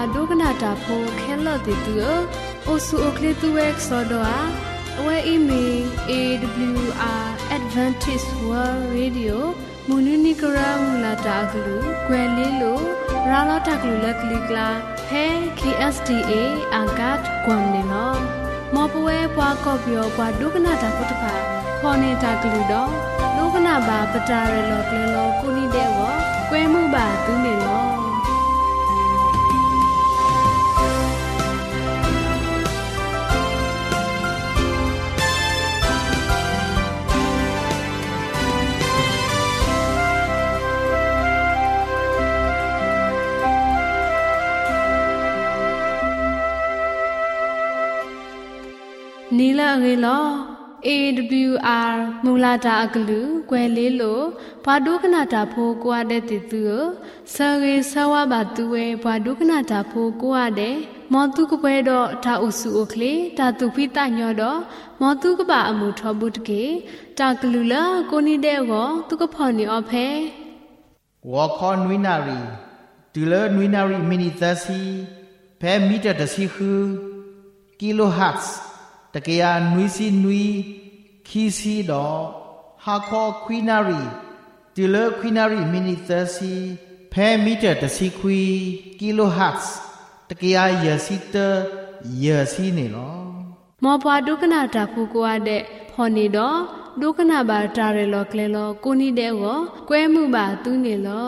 ดูกนาตาโพแค่ละติตัวโอสุโอเคตัวเอกสอดว่าเวอีเมawr@adventistworldradioมูลนิธิกรามูลตากลูเกวลิโลราลตากลูเล็กลิกลาเฮ KSDA อากัดกวมเนลมอปเวปวากอบยปวาดูกนาตาพุทธภาพอเนตากลูดอลูกนาบาปจาเรลอกเลโลกุนิเดวเกวมูบาตุเนลနီလာရေလော AWR မူလာတာအကလူကွယ်လေးလိုဘာဒုကနာတာဖိုးကွာတဲ့တီသူဆာရေဆဝဘာတူဝဲဘာဒုကနာတာဖိုးကွာတဲ့မောတုကပွဲတော့တာအုစုအိုကလေတာသူဖိတညောတော့မောတုကပါအမှုထောဘူးတကေတာကလူလာကိုနီတဲ့ကောသူကဖော်နေအဖဲဝါခွန်ဝိနာရီဒီလနွိနာရီမီနီသစီဖဲမီတာတစီခူကီလိုဟတ်စ်ตะเกียนุยซีนุยคีซีดอฮาคอควีนารีติเลควีนารีมินิเตอร์ซีเพมิเตอร์ตะซีควีกิโลฮัตส์ตะเกียเยซีเตอร์เยซีเนลอมอปวาดุกนาตาฟูกัวเดพอนีดอดุกนาบาตาเรลอเคลลอกูนีเดวกวยมุบาตุเนลอ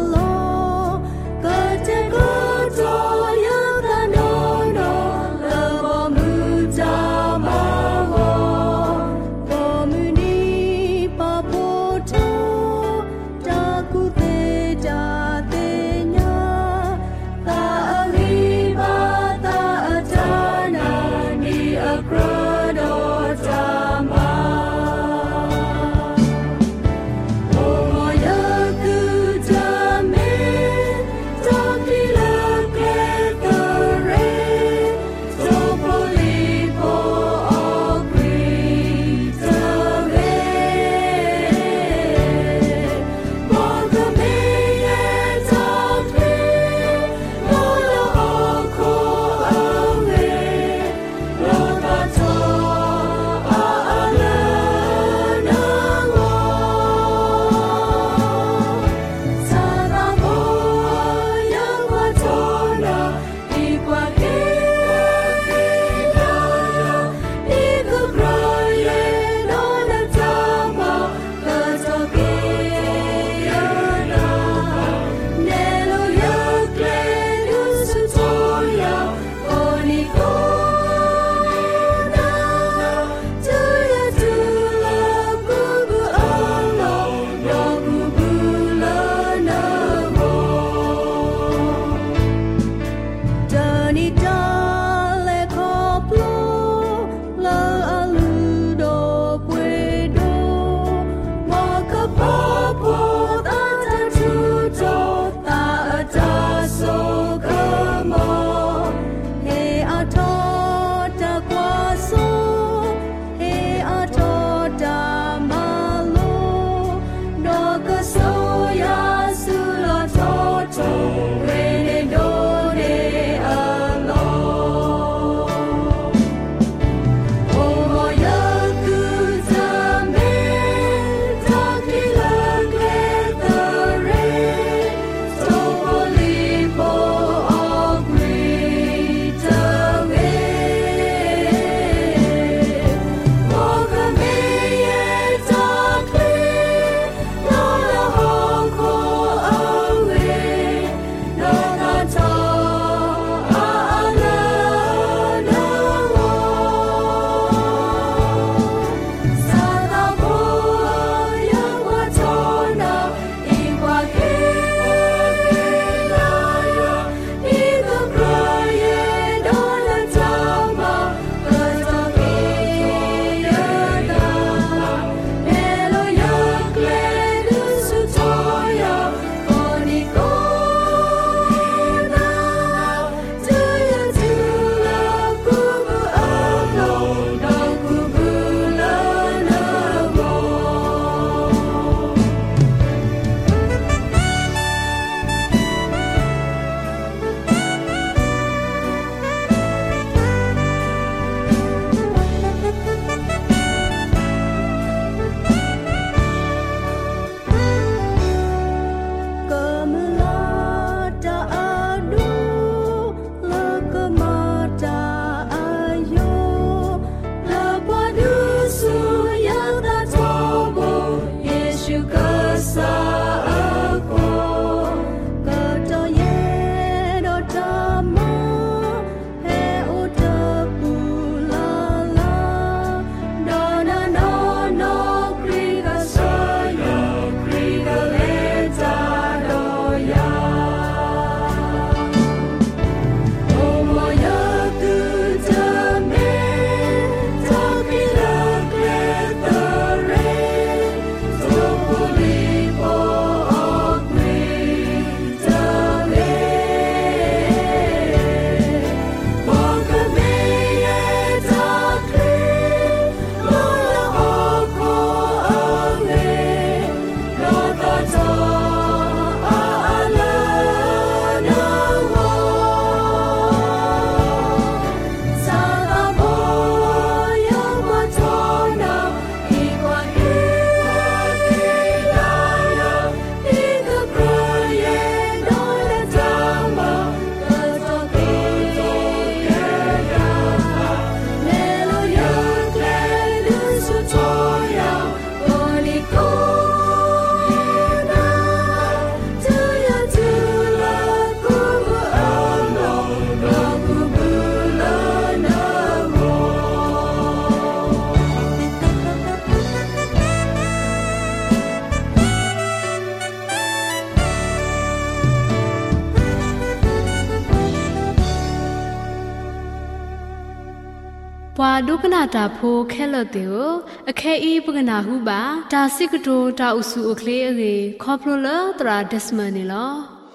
Go ပွာဒုကနာတာဖိုးခဲလို့တေကိုအခဲဤပကနာဟုပါဒါစိကတိုတာဥစုအခလေးအေခေါပလိုလတရာဒက်စမနီလော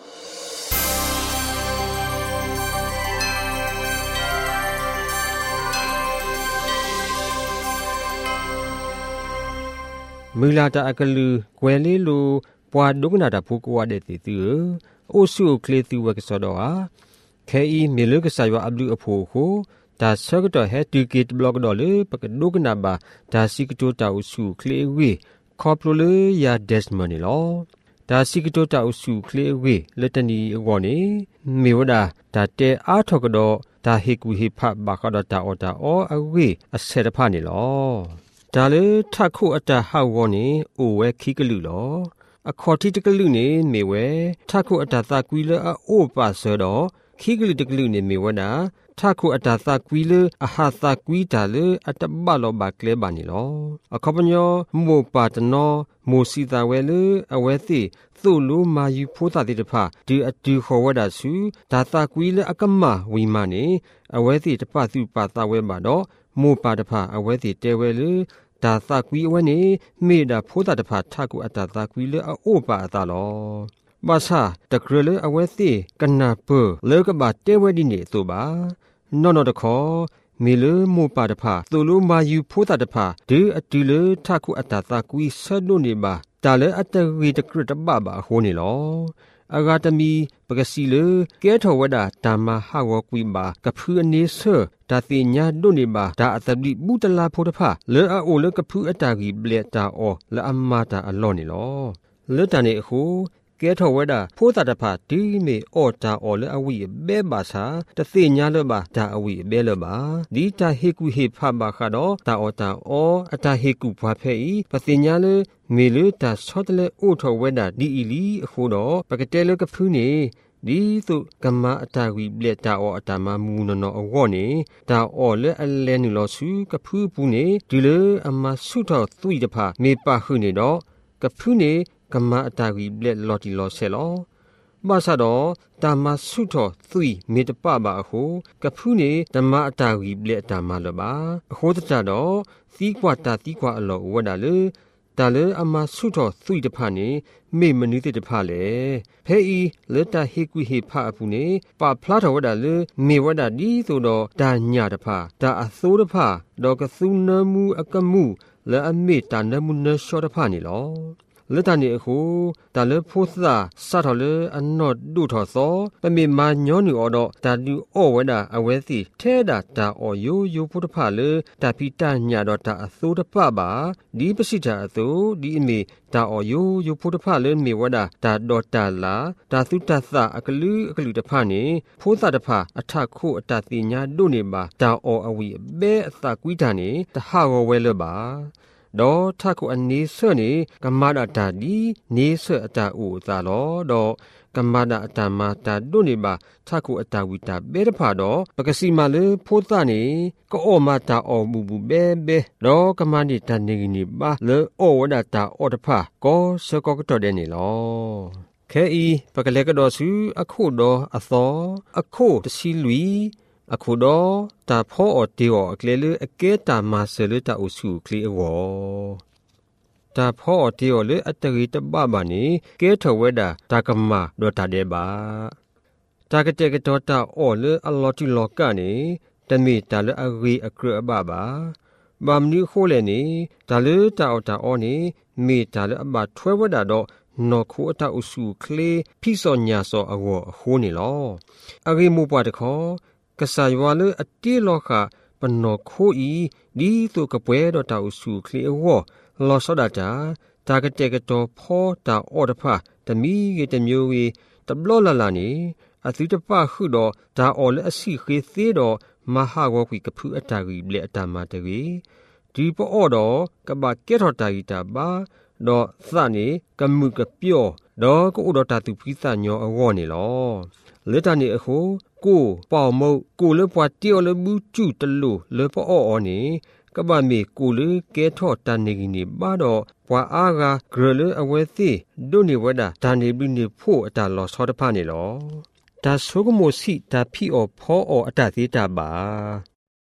မူလာတာအကလူကွယ်လေးလိုပွာဒုကနာတာဖိုးကွာတဲ့တီသူအိုဆုကလေးသူဝကစောတော့ဟာခဲဤမေလကဆာယအဘလူအဖိုးကိုဒါဆော့ကတော့ဟဲတူကစ်ဘလော့တော့လေပကဒုကနာဘာဒါစီကတိုတာအဆုကလေးဝေခေါပလိုလေယာဒက်စမနီလောဒါစီကတိုတာအဆုကလေးဝေလက်တနီအကောနေမေဝဒါဒါတဲအားထော်ကတော့ဒါဟေကူဟေဖဘာကတော့တာအော်တာအော်အဝေအဆက်တဖာနေလောဒါလေထခုအတဟောက်ဝနေအိုဝဲခိကလူလောအခေါ်တိတကလူနေမေဝဲထခုအတသကွီလအိုပါဆောတော့ခိကလူတကလူနေမေဝနာထခုအတသကွီလအဟာသကွီတာလေအတဘလောဘကလေဘာနီလောအခပညောမောပါတနောမိုစီတာဝဲလေအဝဲသိသို့လိုမာယူဖိုးတာတိတဖဒီအတူခေါ်ဝဲတာစုဒါသကွီလအကမဝီမနေအဝဲသိတပသူပါတာဝဲပါတော့မိုပါတဖအဝဲသိတဲဝဲလေဒါသကွီအဝဲနေမေတာဖိုးတာတဖထခုအတသကွီလေအိုပါအတာလောဘာသာတကရလေအဝဲသိကနာပလေကဘာတဲဝဲဒီနေသို့ပါနော်နော်တခေါ်မီလမိုပါတဖသို့လိုမာယူဖိုးတာတဖဒီအတူလေထခုအတသကွီဆတ်လို့နေပါဒါလေအတဝီတကရတဘဘာဟိုနေလောအဂါတမီပကစီလေကဲထောဝဒတာမဟာဝကွီဘာကဖူအနေဆဒါတိညာဒုန်နေဘာဒါအတဘိဘူတလာဖိုတဖလေအိုလေကဖူအတာကြီးဘလက်တာအောလအမတာအလောနေလောလေတနေအခုကဲထောဝဒဖိုးတာတဖဒီမေအော်တာအောလေအဝိဘဲဘာသာတသိညာလဘာဒါအဝိဘဲလဘာဒီတာဟေကူဟေဖဘာခါတော့တာအောတာအောအတာဟေကူဘွားဖဲဤပသိညာလေမေလေတာဆော့တလေအိုထောဝဒဒီအီလီအခုတော့ပကတဲလကဖူးနေဒီသုကမအတာဝီဘလက်တာအောအတာမမူနော်အဝေါ်နေတာအောလေအလဲနူလောစုကဖူးပူးနေဒီလေအမဆုတော်သွိတဖမေပါခုနေတော့ကဖူးနေကမအတာဝီဘလက်လော်တီလော်ဆဲလောဘာသာတော့တာမဆုတော်သွိမေတပပါအခုကဖူးနေဓမ္မအတာဝီဘလက်တာမလောပါအခုတကြတော့သီးကွာတာသီးကွာအလောဝဒလေဒါလေအမဆုတော်သွိတဖာနေမေမနုတိတဖာလေဖဲဤလေတာဟေကွီဟေဖာအပူနေပါဖလာတော်ဝဒလေမေဝဒဒီဆိုတော့ဒါညာတဖာဒါအသိုးတဖာတော့ကသုနမှုအကမှုလေအမေတာနမှုနရှောတဖာနေလောလေတန်နေအခုဒါလေဖို့သာစတော်လေအနော့ဒုထောသောပမေမာညောနူအော်တော့ဒါလူအော်ဝဲတာအဝဲစီထဲတာဒါအော်ယိုယိုဖို့တဖာလေဒါဖီတညာတော့ဒါအသိုးတဖပါဒီပစိတာအသိုးဒီအမေဒါအော်ယိုယိုဖို့တဖလေမေဝဒါဒါဒေါ်တာလာဒါသုတသအကလူတဖနေဖိုးသာတဖအထခုအတတိညာတို့နေပါဒါအော်အဝီဘဲအသကွီးတာနေတဟဝဝဲလပါတော့ထခုအနေဆွနေကမ္မဒတာဒီနေဆွအတာဥသာလောတော့ကမ္မဒအတမတာတို့နေပါထခုအတာဝီတာဘဲတဖာတော့ပကစီမလေဖိုးသနေကောမတာအော်မူဘူးဘဲတော့ကမ္မနိတနေနေပါလေအောဝဒတာအော်တဖာကောစကောကတော့တဲ့နေလောခဲဤပကလေကတော့စုအခုတော့အသောအခုတစီလူအခုတော့တာဖောအတေောအကလေလေအကဲတာမဆလေတာအစုကလီအောတာဖောအတေောလေအတရီတပပါနေကဲထဝဲတာတာကမဒေါ်တာတဲ့ပါတာကတဲ့ကတော့တာအော်လေအလော်တီလော်ကနေတမိတာလေအဂီအကရဘပါဘာမနီခိုးလေနေတာလေတာအော်တာအော်နေမိတာလေအဘထွဲဝဲတာတော့နော်ခိုးအတာအစုကလေဖိစောညာစောအဝဟိုးနေလောအဂီမူပွားတခေါ်ကဆာယဝလေအတီလောခပနောခိုဤဒီတုကပွဲတော့တာအစုကလေဝလောစောဒတာတာကတဲ့ကတော့ဖောတာအော်တဖတမီးတမျိုးဝေတဘလောလာနေအသီတပခုတော့ဒါအော်လေအစီခေသေးတော့မဟာဝကွီကဖူအတာကြီးလေအတာမတကြီးဒီပေါ်တော့ကဘာကဲထော်တာကြီးတာပါတော့သနေကမှုကပြော့တော့ကိုတော့တာသူဖိသညောအဝေါ်နေလောလေတနေအခုကိုပေါမုတ်ကိုလေပွားတီော်လေဘူးကျူတလို့လေပေါ်အော်နေကဘာမေကိုလေကဲထော်တန်နေကြီးနေပါတော့ပွာအားကဂရလေအဝဲသိဒုန်နေဝဒဒါနေပြီးနေဖို့အတာလောစောတဖာနေလောဒါဆိုကမိုစီဒါဖီအော်ဖောအော်အတာသေးတာပါ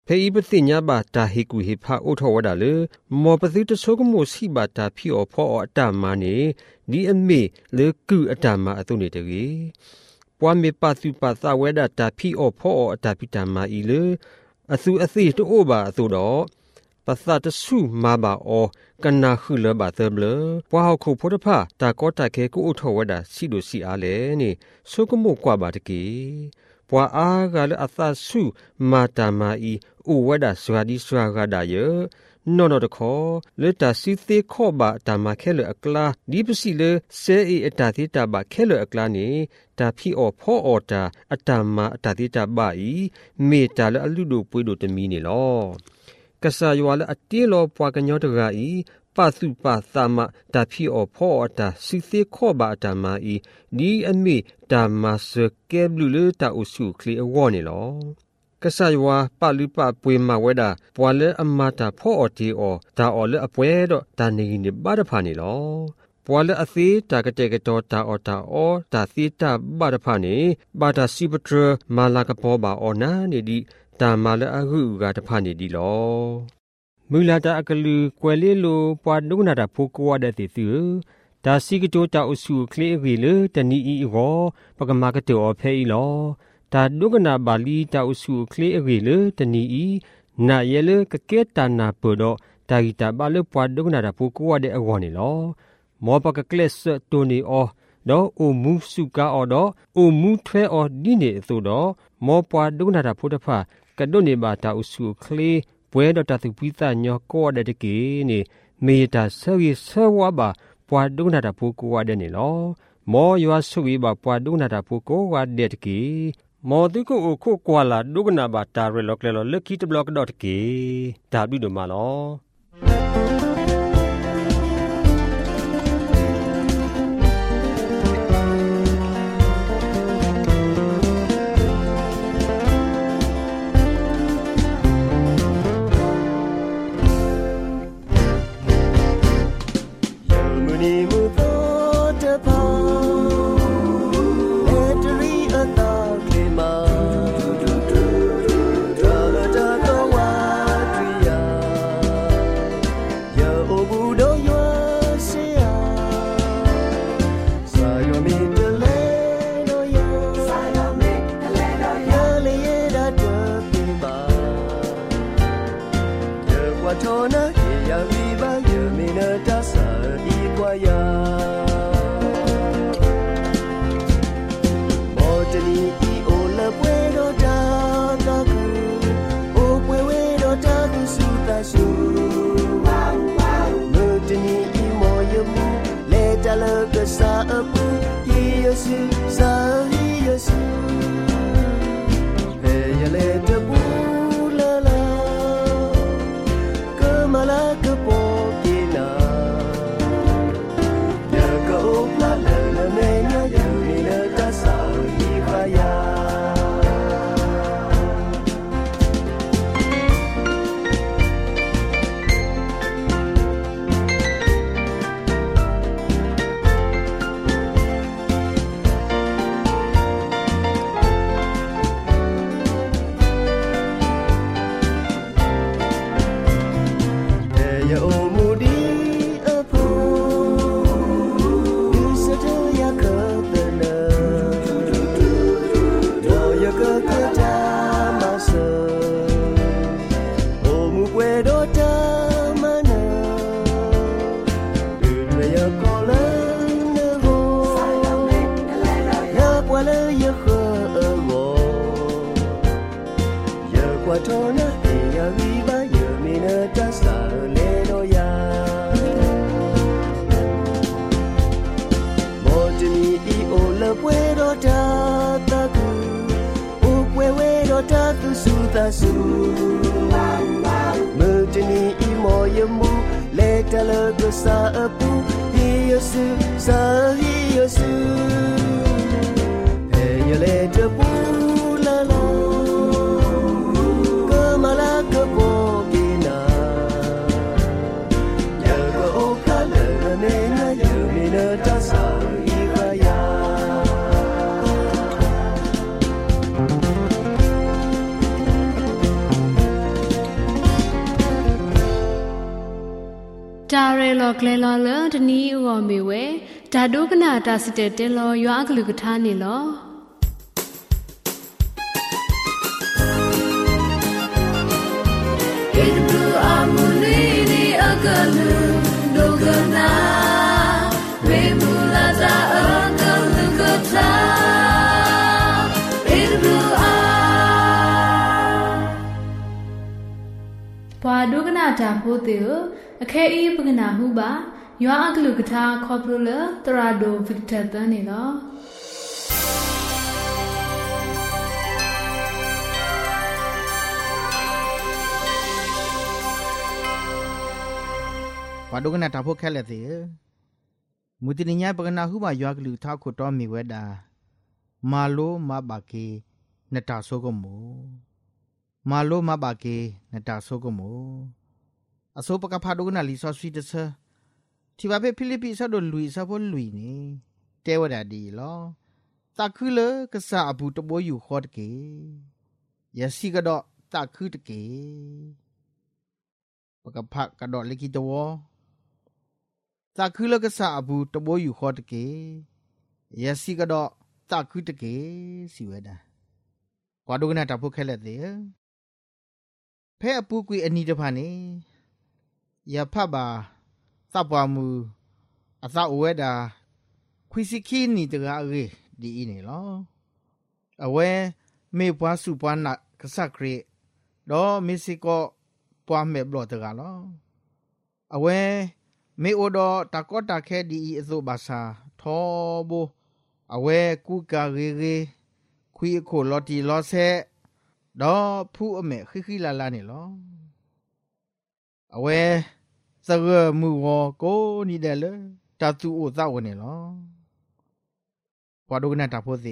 อีปติญาบาตาฮิกุฮิพาอุทวดาเลမောပသိတဆိုကမိုစီဘာတာဖီအောဖောအတမနေဒီအမေလေကူအတမအတုနေတကြီးပွားမေပါစုပါသဝဲဒတာဖီအောဖောအတပိတမဤလေအစုအသိတိုးပါအသိတော့ပသတဆုမာဘာအောကနာခုလဘာသဘလပွားဟခုဖောတဖာတာကောတာခဲကိုအထောဝဒစီလိုစီအားလေနေဆိုကမိုကွာပါတကြီးပွာအားကလည်းအသဆုမာတာမာဤဥဝဒစွာဒီစွာကဒါယနော်တော့ခေါ်လက်တာစီသေးခော့ပါတာမခဲလအကလာဒီပစီလေဆဲအအတာတိတာပါခဲလအကလာနေတာဖီအောဖောအော်တာအတာမအတာတိတာပါဤမေတာလအလူတို့ပွေးတို့တမီနေလောကဆာယွာလအတေလောပွားကညောတကဤပါစုပါသမတာဖီအောဖောအော်တာစီသေးခော့ပါအတာမဤဒီအမေတာမစကဲဘလူလေတာအုစုခလီအဝေါ်နေလောကဆာယဝါပလူပပွေမဝဲတာပွာလေအမတာဖောအတီအောဒါအောလေအပွဲတော့ဒါနေနေဘာတဖာနေလောပွာလေအသေးတာကတဲ့ကတော့ဒါအောဒါအောဒါသီတာဘာတဖာနေဘာတာစီပထရမာလာကပေါ်ပါအောနာနေဒီဒါမာလေအဟုကတဖာနေဒီလောမူလာတာအကလူကွယ်လေးလိုပွာဒုကနာတာဖိုးကွာတဲ့တီသူဒါစီကတိုတာအဆူကလေးရီလေတနီဤရောပကမာကတောအဖဲဤလောတာဒုကနာဘာလီတာအဆူကလေးရီလေတနီဤနာရဲလေကကဲတာနာပိုတော့တာဂီတာဘာလေပွာဒုကနာတာဖိုးကွာတဲ့အဝေါ်နေလောမောပကကလစ်တိုနီအောတော့အိုမူစုကာအောတော့အိုမူထွဲအောဒီနေသို့တော့မောပွာဒုကနာတာဖိုးတဖာကဒုနေဘာတာအဆူကလေးပွဲတော့တသူပိသညောကောတဲ့တကေနေမေတာဆောရီဆောဝါဘာပွာဒုနာတာဖိုးကွာတဲ့နေလောမောရွာဆုဝေးပါပွာဒုနာတာဖိုးကွာတဲ့တကေမောတုကိုခုကွာလာဒုကနာဘာတာရလောကလေလောလက်ခိတဘလော့ဒေါ့တကေဒါပြီးတော့မလော re lo gle lo le tani o me we da do kana ta site te lo ywa aglu katha ni lo Idru amuli ni agalu dogana remula za agalu katha Idru Pwa do kana ta pho te a khe e pagana hu ba ywa aglu katha kho pro le tra do victor tan ni lo Wa do kana ta pho khet le te mu ti ni nya pagana hu ba ywa glu tha khu to mi we da ma lo ma ba ke na ta so ko mo ma lo ma ba ke na ta so ko mo a so pa ka pha do kana li so sweet sa ti ba pe philippi sa do lui sa bo lui ni te wa da di lo ta khu le ka sa abu to bo yu kho de ke ya si ka do ta khu de ke pa ka pha ka do le ki to wo ta khu le ka sa abu to bo yu kho de ke ya si ka do ta khu de ke si wa da wa do kana ta pho khet le deဖဲအပူကွေအနီတဖာနေရဖတ်ပါသပ်ပွားမှုအသအဝဲတာခွီစီခီနီတကားရေဒီနေလောအဝဲမေပွားစုပွားနာကဆတ်ခရီဒေါ်မီစီကိုပွားမေဘလောတကားလောအဝဲမေအိုဒေါ်တကောတာခဲဒီအစုဘာသာထောဘူအဝဲကူကာရေရေခွီခိုလော်တီလော်ဆဲဒေါ်ဖူအမေခိလာလာနေလောအဝဲစရမှုဝကိုနီတယ်လေတတူအိုသဝနေလောဘွာဒုကနာတာဖို့စီ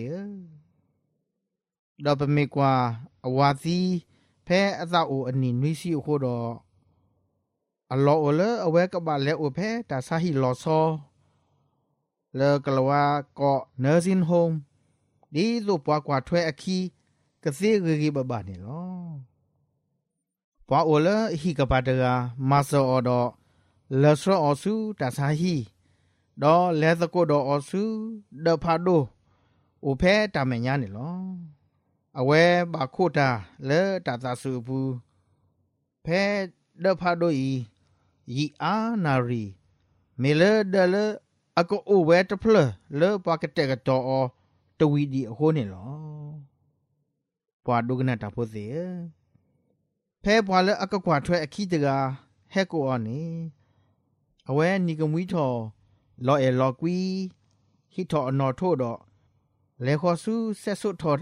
ဒေါ်ပမေကွာအဝါစီဖဲအသအိုအနီနွီစီခိုတော့အလောအလအဝဲကပါလဲအိုဖဲတာဆာဟီလောဆောလေကလဝါကောနာဇင်ဟ ோம் ဒီလိုပွားကွာထွဲအခီကစေရီဘဘာနေလောပွာအိုလဟီကပါတရာမာဆောအော်ဒလဆရောအော်ဆူတာဆာဟီဒေါ်လဲသကိုဒေါ်အော်ဆူဒဖာဒိုအိုဖဲတာမညာနေလောအဝဲဘာခိုတာလဲတာသာဆူဘူးဖဲဒဖာဒိုဤအာနာရီမေလဒလအကိုအိုဝဲတဖလလဲပွားကတဲ့ကတော့တဝီဒီအခိုးနေလောပွာဒုကနာတာဖို့စေဖဲပွာလဲအကကွာထွဲအခီတကဟဲကိုအော်နေအဝဲနီကမွီထော်လော်အဲလော်ကွီဟီထော်အနော်ထို့တော့လေခေါ်ဆူဆက်ဆုထော်တာ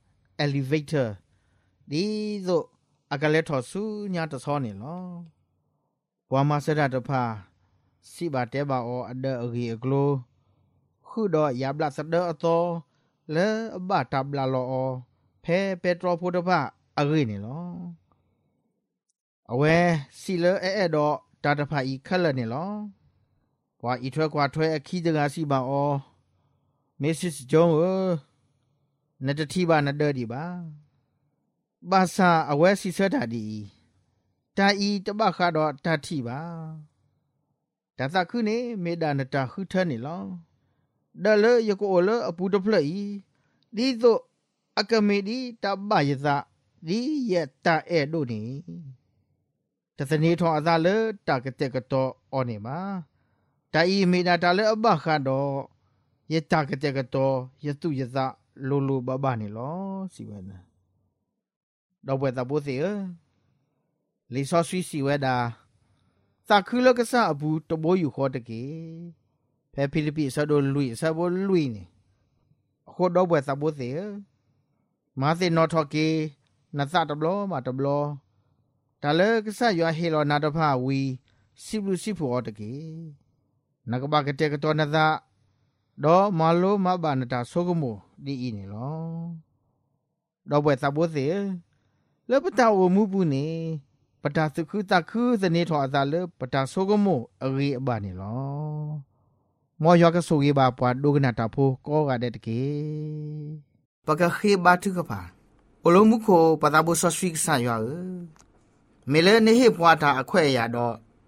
elevator ဒီဆိုအကလက်ထော်ဆူညာတဆောနေလောပွာမဆရတဖာစီဘာတဲဘာအော်အဒအဂီအကလိုခုတော့ယဘလစဒအတော်လဲအဘတာဘလာလောဖဲပက်ထရိုဖိုတဖာအဂီနေလောအဝဲစီလအဲတော့တာတဖာဤခက်လက်နေလောပွာဤထွဲကွာထွဲအခီးတကားစီပါအော်မစ်စစ်ဂျုံနတတိပါနဒဒီပါဘာသာအဝဲစီဆတာဒီတာဤတပခါတော့တတိပါတသခုနေမေဒါနတာခုထနေလောဒလယကိုလအပူတဖလက်ဤဒီသို့အကမေဒီတဘယဇဒီယတာအဲဒိုနေတသနေထောအသာလတကတဲ့ကတော့အော်နေမှာတာဤမေဒါတာလအဘခါတော့ယတကတဲ့ကတော့ယတုယဇလိုလိုဘဘနေလောစီဝဲနာတော့ဘွယ်တာဘိုးစီလီဆော့ဆွီစီဝဲတာသခုလကဆအဘူးတဘိုးယူခေါ်တကေဖဲဖိလိပ္ပိဆဒိုလူဆဘိုလူနေအခုတော့ဘွယ်တာဘိုးစီမာစေနော်ထော်ကေနသတဘလောမတဘလောဒါလကဆရွာဟေလောနာတဖဝီစီဘလူစီဖောတကေနကဘကတဲ့ကတော့နသဒေါ်မာလိုမဘာနတာဆိုကမိုဒီအင်းနေလောတော့ဘွယ်တာဘိုးစီလပတာဝမှုဘူးနေပတာစခုတခုစနေထောအသာလပတာဆိုကမိုအရီအဘာနေလောမောယောကဆိုကြီးပါပွားဒုကနာတာဖိုးကောကတဲ့တကေပကခေဘာတုကပါအလုံးမှုကိုပတာဘုဆွဆွိကဆာယောမေလနေဟေပွားတာအခွဲ့ရတော့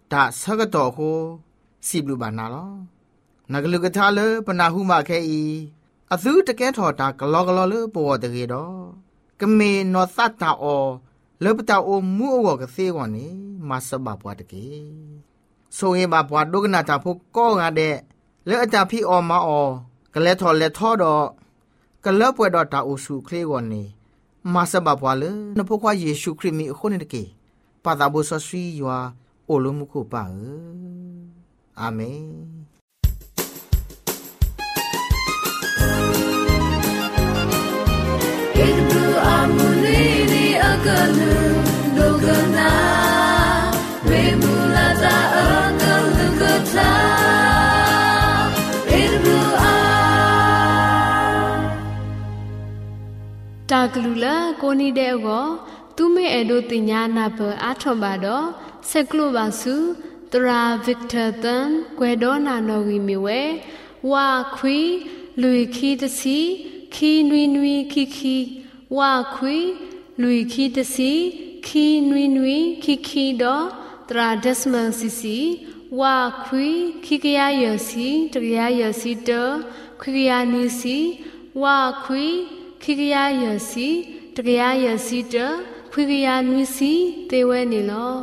ตาสักต่อโคสิบลูบานาลอนักลุกทาเลปนาหูมาแค่อีอาซูตะแกถอดตากลอกลอเลปวดตะเกดอกะเมนอสัตตาออเลปตาโอมูอวกะเซกว่านี่มาสบาปวดตะเกโซเฮบาปวดดกนาตาพกก็งาเดเลอาจาพี่ออมาออกะเลถอดเลทอดอกะเลปวดดอตาโอสุเคลกว่านี่มาสบาปวาเลนพกว่าเยซูคริสต์มีคนนี่ตะเกปาตาบุสสวียัวโอลมุคุปาอาเมน Amulini agalu dogana remulata agalugata irbu a taglula koni de go tume edo tinya na ba athon ba do seklo ba su tra victor tan kwedo na no wi mi we wa khwi lui khi tsi khi nui nui khi khiว่าคุยลุยคีตสีคีนุยนุยคีคีดอตราเดสมันซีซีว่าคุยคีกยาเยสีตกยาเยสีเตอคุยยานุยสีว่าคุยคีกยาเยสีตกยาเยสีเตอคุยยานุยสีเตเวนี่ลอ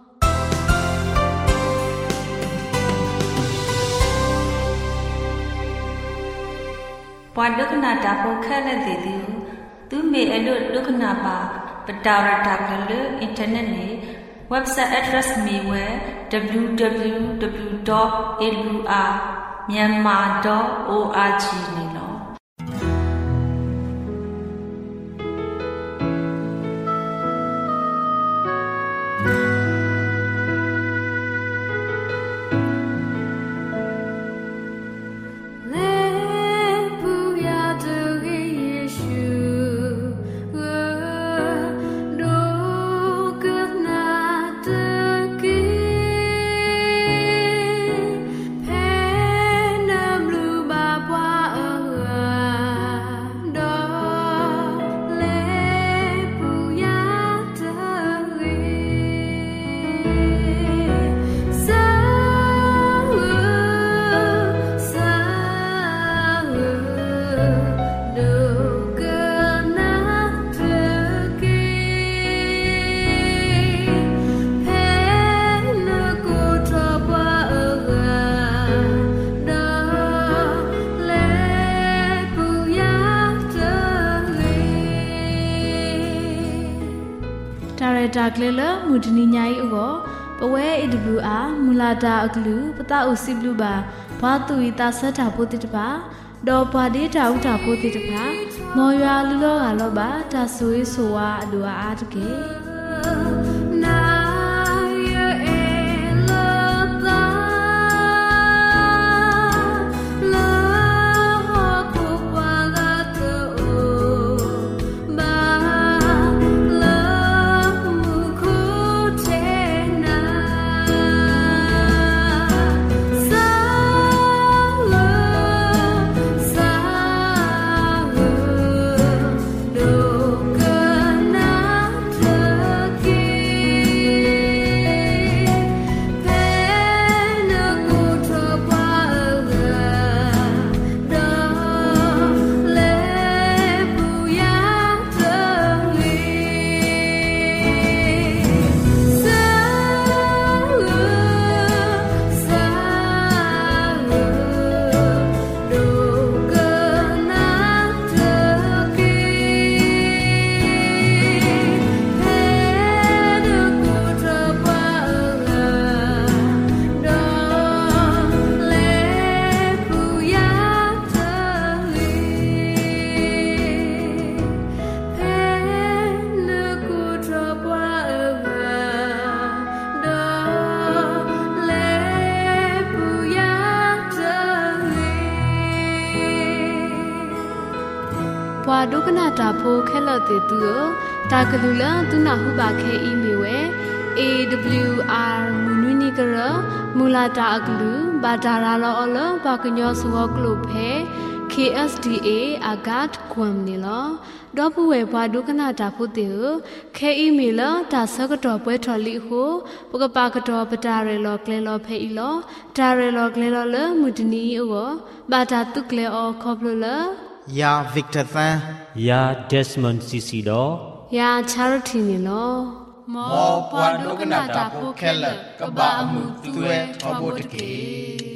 ปวดดุกนาตาโพแค่ละเดียวtu me elu lukna ba patawra dakle internet ne website address me we www.elur.myanmar.org ne lo ดากเลละมุดนิญายอุโกปะเว AWR มูลาดาอักลูปะตาอุสิบลูบาบาตุยตาสะดาโพติตบาดอบาเดดาอุดาโพติตบามอยาลุโลกาโลบาตาซุยโซวาอดัวอาตเกบวาดุกนาตาโพแค่ละเตตุตากลุละตุนาหุบาแค่อีเมเว AWR มุนุนิกระมูลาตาอักลูบาดาราลออลบากญอสวกลุเพ KSDA อากาศควมนี่ลอดอผู้เวพาดุกนาตาผู้เตือเคอีเมลตาสกตอป่วยทอลิโหปกปากตอปตาเรลอเกลลอเพอีลอตาเรลอเกลลอเลมุดนีโอบาตาตุกเลอคอบลลยาวิกเตอร์ซันยาเดสมอนซิซิดอยาชาริทีนี่ลอมอปวาดุกนาตาผู้เคลกบะอมุตุเวทอบุตเก